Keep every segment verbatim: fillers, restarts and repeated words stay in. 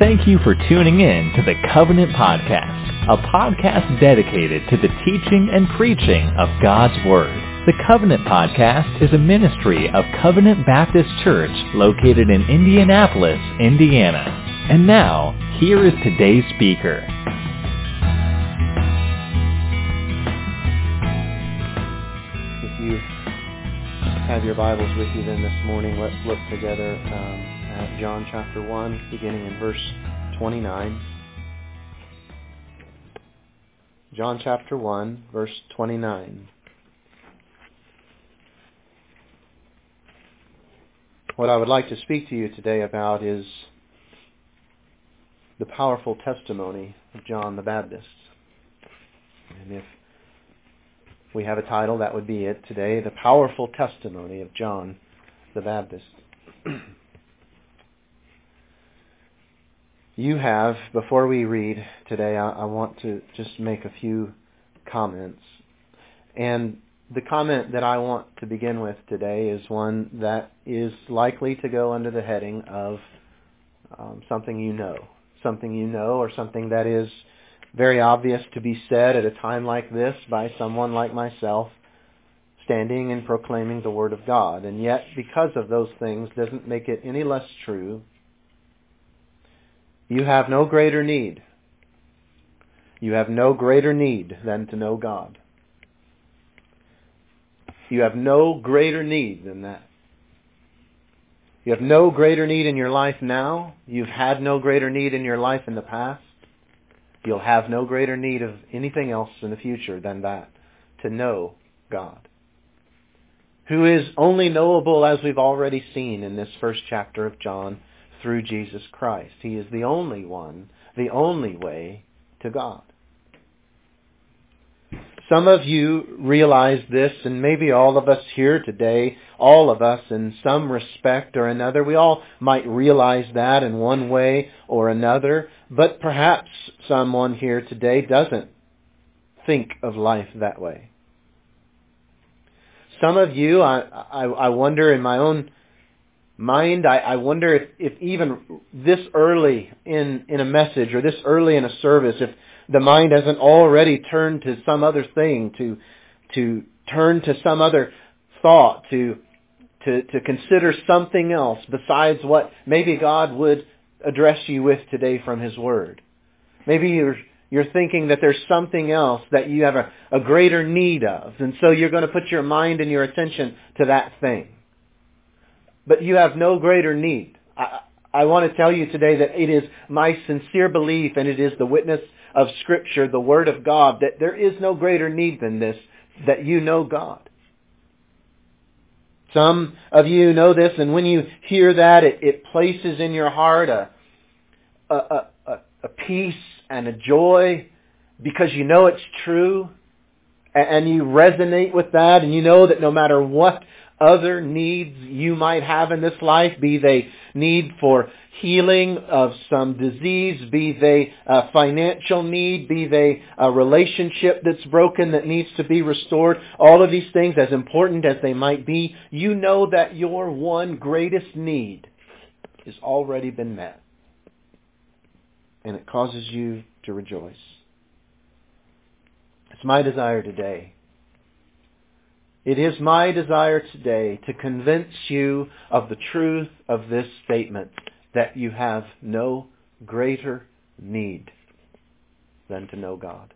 Thank you for tuning in to the Covenant Podcast, a podcast dedicated to the teaching and preaching of God's Word. The Covenant Podcast is a ministry of Covenant Baptist Church located in Indianapolis, Indiana. And now, here is today's speaker. If you have your Bibles with you then this morning, let's look together um, at John chapter one, beginning in verse twenty-nine. John chapter one, verse twenty-nine. What I would like to speak to you today about is the powerful testimony of John the Baptist. And if we have a title, that would be it today, The Powerful Testimony of John the Baptist. You have, before we read today, I, I want to just make a few comments. And the comment that I want to begin with today is one that is likely to go under the heading of um, something you know. Something you know, or something that is very obvious to be said at a time like this by someone like myself, standing and proclaiming the Word of God. And yet, because of those things, doesn't make it any less true. You have no greater need. You have no greater need than to know God. You have no greater need than that. You have no greater need in your life now. You've had no greater need in your life in the past. You'll have no greater need of anything else in the future than that, to know God, who is only knowable, as we've already seen in this first chapter of John, through Jesus Christ. He is the only one, the only way to God. Some of you realize this, and maybe all of us here today, all of us in some respect or another, we all might realize that in one way or another, but perhaps someone here today doesn't think of life that way. Some of you, I, I, I wonder in my own mind, I, I wonder if, if even this early in, in a message or this early in a service, if the mind hasn't already turned to some other thing, to to turn to some other thought, to to to consider something else besides what maybe God would address you with today from His Word. Maybe you're you're thinking that there's something else that you have a, a greater need of, and so you're going to put your mind and your attention to that thing. But you have no greater need. I, I want to tell you today that it is my sincere belief, and it is the witness of Scripture, the Word of God, that there is no greater need than this, that you know God. Some of you know this, and when you hear that, it, it places in your heart a, a, a, a peace and a joy, because you know it's true, and you resonate with that, and you know that no matter what other needs you might have in this life, be they need for healing of some disease, be they a financial need, be they a relationship that's broken that needs to be restored, all of these things, as important as they might be, you know that your one greatest need has already been met. And it causes you to rejoice. It's my desire today. It is my desire today to convince you of the truth of this statement, that you have no greater need than to know God.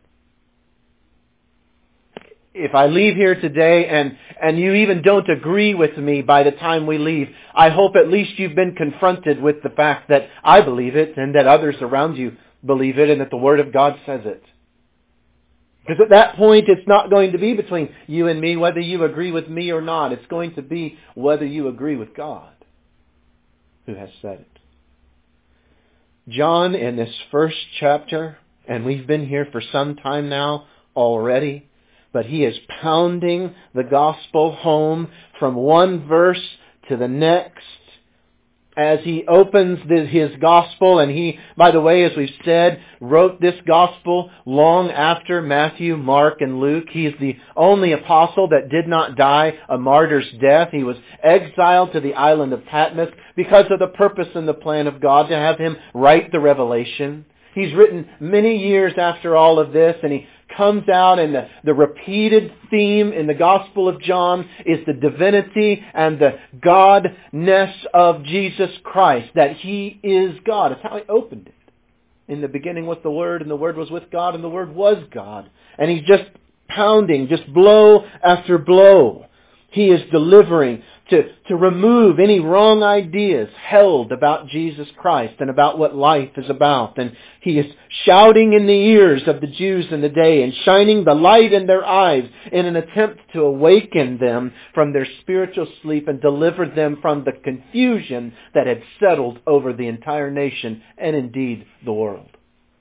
If I leave here today and, and you even don't agree with me by the time we leave, I hope at least you've been confronted with the fact that I believe it and that others around you believe it and that the Word of God says it. Because at that point, it's not going to be between you and me whether you agree with me or not. It's going to be whether you agree with God, who has said it. John, in this first chapter, and we've been here for some time now already, but he is pounding the gospel home from one verse to the next. as he opens the, his gospel, and he, by the way, as we've said, wrote this gospel long after Matthew, Mark, and Luke. He is the only apostle that did not die a martyr's death. He was exiled to the island of Patmos because of the purpose and the plan of God to have him write the Revelation. He's written many years after all of this, and he comes out, and the, the repeated theme in the Gospel of John is the divinity and the godness of Jesus Christ, that He is God. It's how he opened it. In the beginning was the Word, and the Word was with God, and the Word was God. And he's just pounding, just blow after blow. He is delivering to, to remove any wrong ideas held about Jesus Christ and about what life is about. And he is shouting in the ears of the Jews in the day and shining the light in their eyes in an attempt to awaken them from their spiritual sleep and deliver them from the confusion that had settled over the entire nation and indeed the world.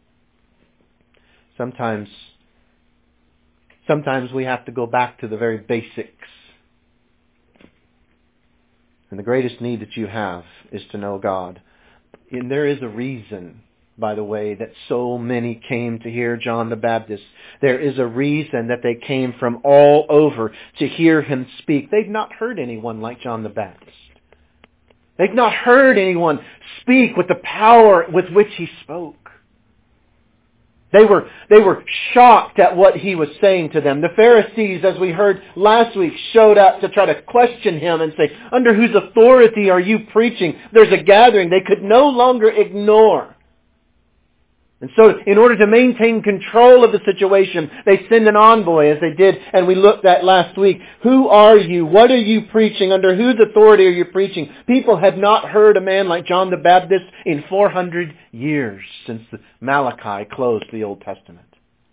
Sometimes, sometimes we have to go back to the very basics. And the greatest need that you have is to know God. And there is a reason, by the way, that so many came to hear John the Baptist. There is a reason that they came from all over to hear him speak. They've not heard anyone like John the Baptist. They've not heard anyone speak with the power with which he spoke. They were, they were shocked at what he was saying to them. The Pharisees, as we heard last week, showed up to try to question him and say, under whose authority are you preaching? There's a gathering they could no longer ignore. And so in order to maintain control of the situation, they send an envoy, as they did, and we looked at last week. Who are you? What are you preaching? Under whose authority are you preaching? People had not heard a man like John the Baptist in four hundred years since Malachi closed the Old Testament.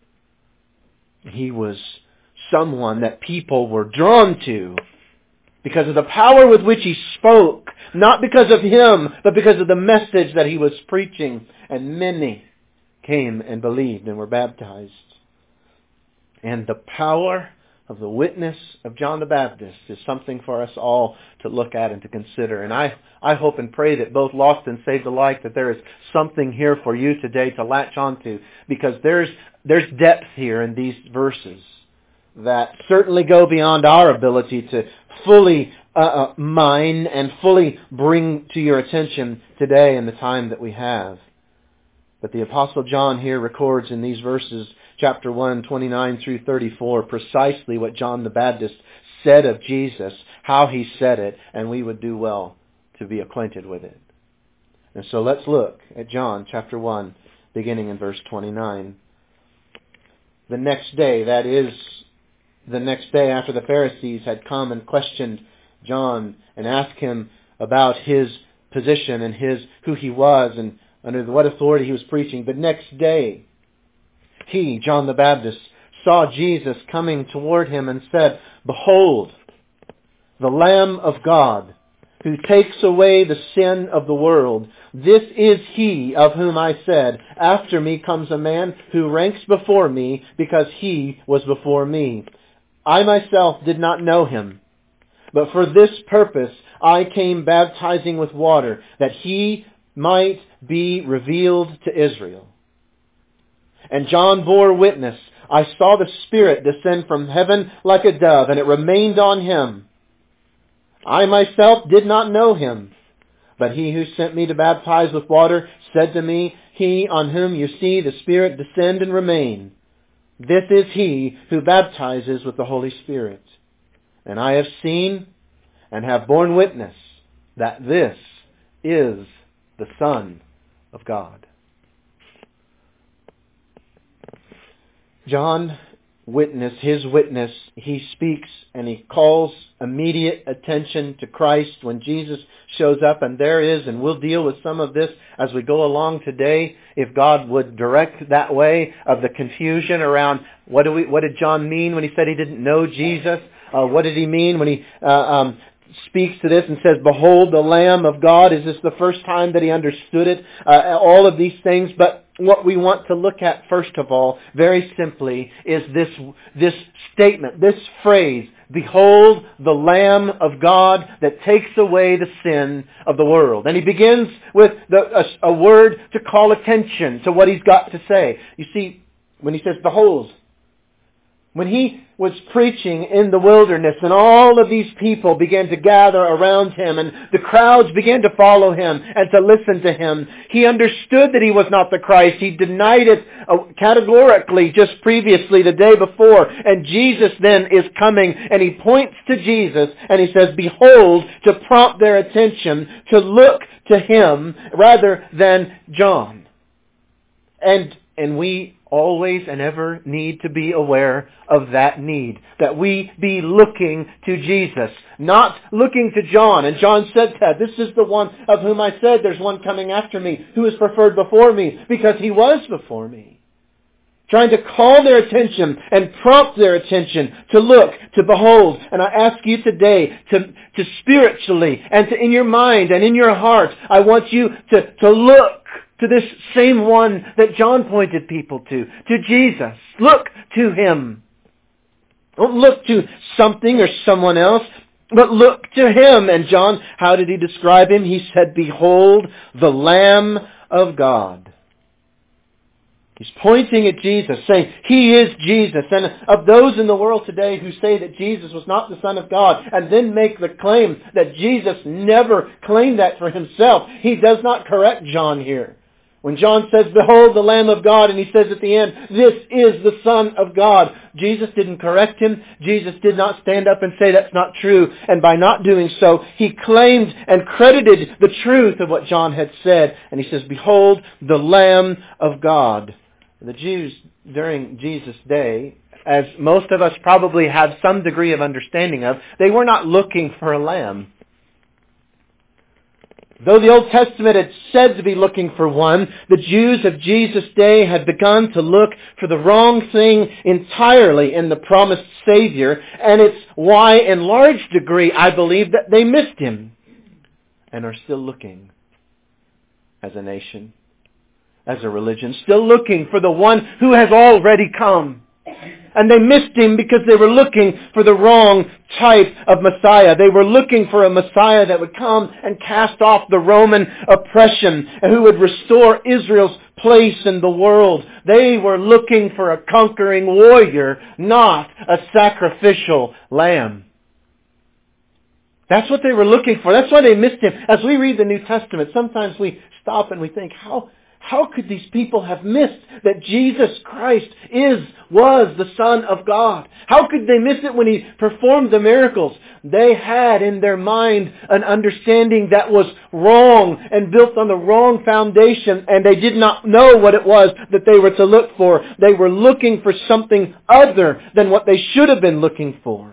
He was someone that people were drawn to because of the power with which he spoke, not because of him, but because of the message that he was preaching. And many came and believed and were baptized. And the power of the witness of John the Baptist is something for us all to look at and to consider. And I, I hope and pray that both lost and saved alike, that there is something here for you today to latch onto, because there's, there's depth here in these verses that certainly go beyond our ability to fully uh, uh, mine and fully bring to your attention today in the time that we have. But the Apostle John here records in these verses, chapter one, twenty-nine through thirty-four, precisely what John the Baptist said of Jesus, how he said it, and we would do well to be acquainted with it. And so let's look at John chapter one, beginning in verse twenty-nine. The next day, that is, the next day after the Pharisees had come and questioned John and asked him about his position and his who he was and under what authority he was preaching. The next day, he, John the Baptist, saw Jesus coming toward him and said, "Behold, the Lamb of God, who takes away the sin of the world. This is he of whom I said, after me comes a man who ranks before me, because he was before me. I myself did not know him, but for this purpose I came baptizing with water, that he might be revealed to Israel." And John bore witness, "I saw the Spirit descend from heaven like a dove, and it remained on him. I myself did not know him, but he who sent me to baptize with water said to me, He on whom you see the Spirit descend and remain, this is he who baptizes with the Holy Spirit. And I have seen and have borne witness that this is the Son of God." John witness, his witness, he speaks and he calls immediate attention to Christ when Jesus shows up, and there is, and we'll deal with some of this as we go along today, if God would direct that way, of the confusion around what do we, what did John mean when he said he didn't know Jesus? Uh, what did he mean when he uh, um, speaks to this and says, "Behold, the Lamb of God"? Is this the first time that he understood it? Uh, all of these things, but what we want to look at first of all, very simply, is this, this statement, this phrase, "Behold the Lamb of God that takes away the sin of the world." And he begins with the, a, a word to call attention to what he's got to say. You see, when he says, "Behold," when he was preaching in the wilderness and all of these people began to gather around him and the crowds began to follow him and to listen to him, he understood that he was not the Christ. He denied it categorically just previously the day before. And Jesus then is coming and he points to Jesus and he says, "Behold," to prompt their attention to look to him rather than John. And, and we always and ever need to be aware of that need. That we be looking to Jesus, not looking to John. And John said that, "This is the one of whom I said, there's one coming after me who is preferred before me," because he was before me. Trying to call their attention and prompt their attention to look, to behold. And I ask you today to, to spiritually and to in your mind and in your heart, I want you to, to look to this same one that John pointed people to, to Jesus. Look to him. Don't look to something or someone else, but look to him. And John, how did he describe him? He said, "Behold the Lamb of God." He's pointing at Jesus, saying, he is Jesus. And of those in the world today who say that Jesus was not the Son of God and then make the claim that Jesus never claimed that for himself, he does not correct John here. When John says, "Behold the Lamb of God," and he says at the end, "This is the Son of God," Jesus didn't correct him. Jesus did not stand up and say that's not true. And by not doing so, he claimed and credited the truth of what John had said. And he says, "Behold the Lamb of God." The Jews during Jesus' day, as most of us probably have some degree of understanding of, they were not looking for a lamb. Though the Old Testament had said to be looking for one, the Jews of Jesus' day had begun to look for the wrong thing entirely in the promised Savior, and it's why, in large degree, I believe that they missed him and are still looking as a nation, as a religion, still looking for the one who has already come. And they missed him because they were looking for the wrong type of Messiah. They were looking for a Messiah that would come and cast off the Roman oppression and who would restore Israel's place in the world. They were looking for a conquering warrior, not a sacrificial lamb. That's what they were looking for. That's why they missed him. As we read the New Testament, sometimes we stop and we think, how How could these people have missed that Jesus Christ is, was the Son of God? How could they miss it when he performed the miracles? They had in their mind an understanding that was wrong and built on the wrong foundation, and they did not know what it was that they were to look for. They were looking for something other than what they should have been looking for.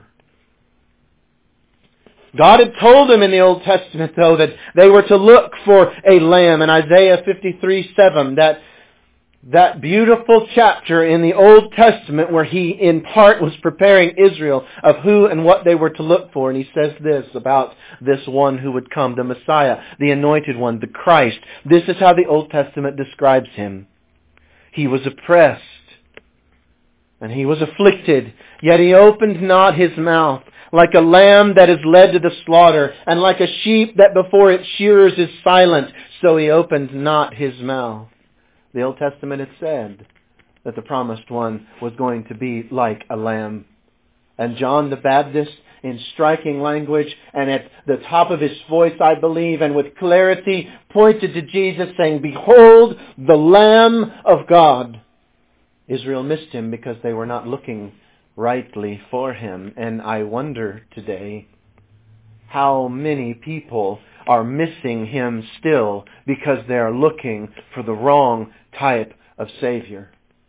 God had told them in the Old Testament, though, that they were to look for a lamb. In Isaiah fifty-three seven, that, that beautiful chapter in the Old Testament where he, in part, was preparing Israel of who and what they were to look for. And he says this about this one who would come, the Messiah, the anointed one, the Christ. This is how the Old Testament describes him. He was oppressed, and he was afflicted, yet he opened not his mouth. Like a lamb that is led to the slaughter, and like a sheep that before its shearers is silent, so he opened not his mouth. The Old Testament had said that the promised one was going to be like a lamb. And John the Baptist, in striking language and at the top of his voice, I believe, and with clarity, pointed to Jesus saying, "Behold the Lamb of God." Israel missed him because they were not looking rightly for him. And I wonder today how many people are missing him still because they are looking for the wrong type of Savior.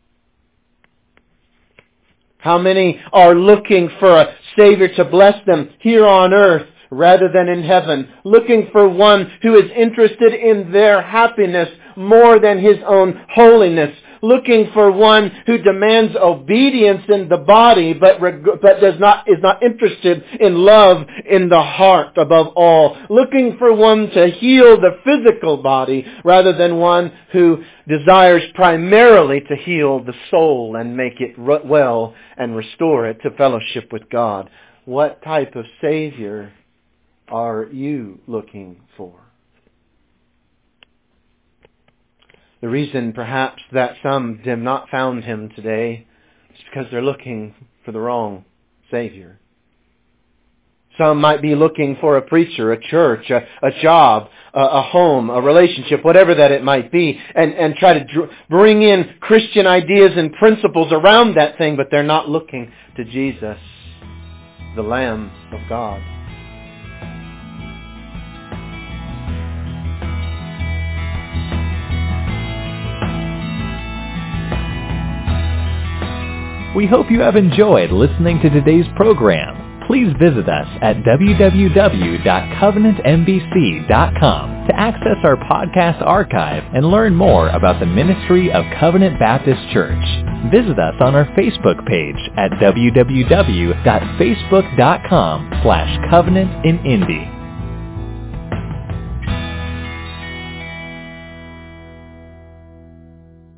How many are looking for a Savior to bless them here on earth rather than in heaven, looking for one who is interested in their happiness more than his own holiness, looking for one who demands obedience in the body but reg- but does not is not interested in love in the heart above all, looking for one to heal the physical body rather than one who desires primarily to heal the soul and make it well and restore it to fellowship with God. What type of Savior are you looking for? The reason perhaps that some have not found Him today is because they're looking for the wrong Savior. Some might be looking for a preacher, a church, a, a job, a, a home, a relationship, whatever that it might be, and, and try to dr- bring in Christian ideas and principles around that thing, but they're not looking to Jesus, the Lamb of God. We hope you have enjoyed listening to today's program. Please visit us at w w w dot covenant m b c dot com to access our podcast archive and learn more about the ministry of Covenant Baptist Church. Visit us on our Facebook page at w w w dot facebook dot com slash covenant in Indy.